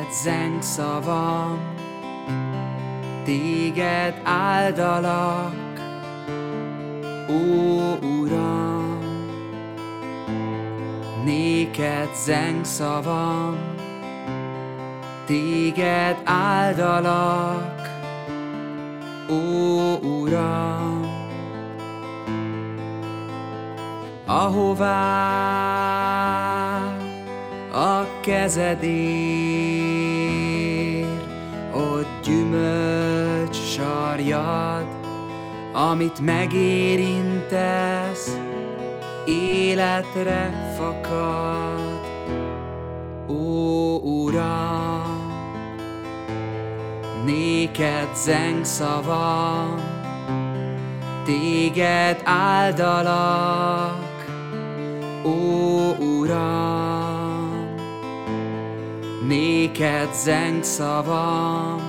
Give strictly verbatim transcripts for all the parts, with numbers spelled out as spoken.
Néked zengszavam, téged áldalak, ó Uram. Néked zengszavam, téged áldalak, ó Uram. Ahová a kezed ér, ott gyümölcs sarjad, amit megérintesz, életre fakad, ó Uram. Néked zengszavam, téged áldalak, ó Uram. Néked zengszavam,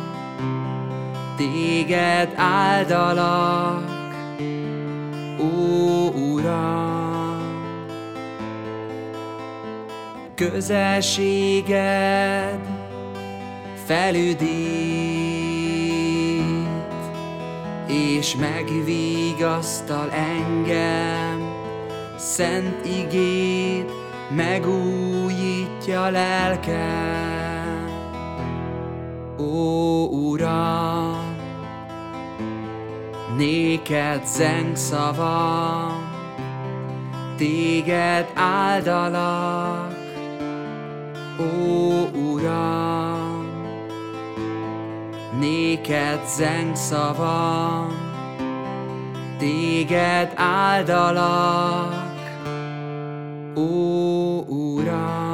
téged áldalak, ó Uram. Közelséged felüdít, és megvigasztal engem, szent igéd megújítja lelkem, ó Uram. Néked zengszavam, téged áldalak, ó Uram. Néked zengszavam, téged áldalak, ó Uram.